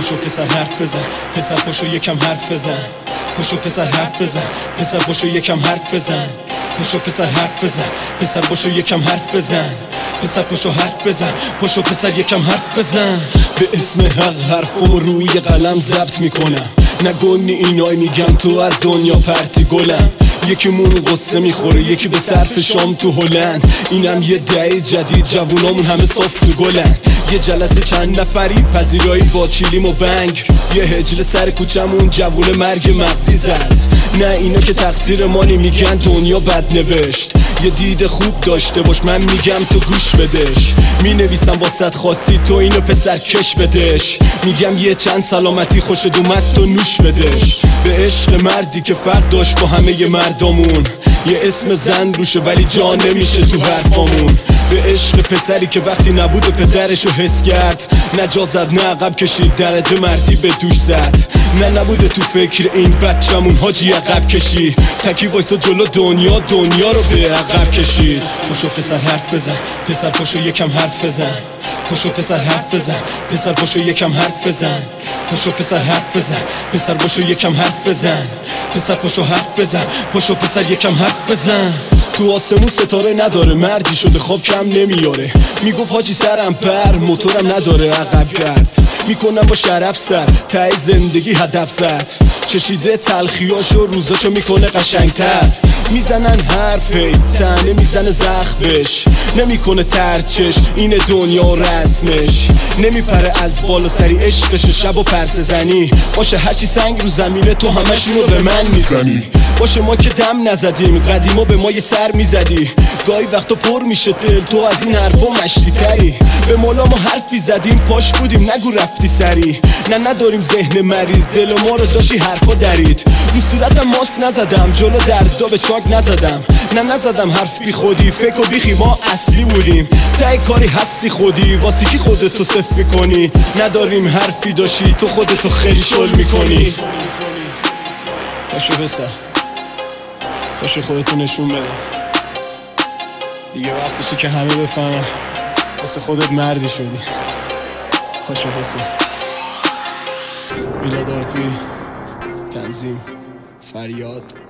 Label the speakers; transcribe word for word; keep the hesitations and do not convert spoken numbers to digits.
Speaker 1: پشو پسر حرف بزن، پسر پشو یکم حرف بزن. پشو پسر حرف بزن، پسر پشو یکم حرف بزن. پشو پسر حرف بزن، پسر پشو یکم حرف بزن. پسر پشو حرف بزن، پشو پسر یکم حرف بزن. به اسم حق حرفمو روی قلم ضبط میکنم، نگونی اینای میگم تو از دنیا پرتی گلم. یکی مون قصه میخوره، یکی به صرف شام تو هلند. اینم یه دعی جدید، جوونامون همه صاف تو گلن. یه جلسه چند نفری پذیرایی با کلیم و بنگ. یه هجل سر کوچمون جوون مرگ مغزی زد. نه اینا که تقصیر مانی، میگن دنیا بد نوشت. یه دید خوب داشته باش، من میگم تو گوش بدش. می نویسم واسط خاصی، تو اینو پسر کش بدش. میگم یه چند سلامتی خوشت اومد تو نوش بدش. به عشق مردی که فرق داشت با همه ی مردامون. یه اسم زن روشه ولی جا نمیشه تو حرفامون. به عشق پسری که وقتی نبود پدرشو حس کرد، نه جا زد نه عقب کشید، درجه مردی به دوش زد. نه نبوده تو فکر این بچمون حاجی عقب کشی. تکی وایسا جلو دنیا، دنیا رو به عقب کشید. پشو پسر حرف بزن، پسر پشو یکم حرف بزن. پشو پسر حرف بزن، پسر پشو یکم حرف بزن. پشو پسر حرف بزن، پسر پشو یکم حرف بزن. پسر پشو حرف بزن، پشو پسر یکم حرف بزن. تو آسمون ستاره نداره، مردی شده خواب کم نمیاره. میگفت حاجی سرم پر، موتورم نداره عقب کرد. میکنم با شرف سر، ته زندگی هدف زد. چشیده تلخیاشو روزاشو میکنه قشنگتر. میزنن حرفی تنه میزنه زخمش، نمیکنه ترچش این دنیا رسمش. نمیپره از بالا سری عشقش شب و پرسه زنی. باشه هرچی سنگ رو زمینه تو همشونو به من میزنی. باشه ما که دم نزدیم، قدیما به ما یه سر میزدی. گاهی وقتا پر میشه دل، تو از این حرفا مشتی تری. به مولا ما حرفی زدیم پاش بودیم، نگو رفتی سری. نه نداریم ذهن مریض، دل ما رو داشتی حرفا درید. رو صورتم ماسک نزدم، جلو درزدا به چاک نزدم. نه نزدم حرف بی خودی، فکر و بیخی ما اصلی بودیم. تای کاری هستی خودی، واسه کی خودتو صفر کنی. نداریم حرفی داشتی، تو خودتو خیلی شل میکنی. پاشو پسر، پاشو خودتو نشون بده. دیگه وقتشه که همه بفهمن واسه خودت مردی شدی. پاشو پسر. میلاد آرپی، تنظیم فریاد.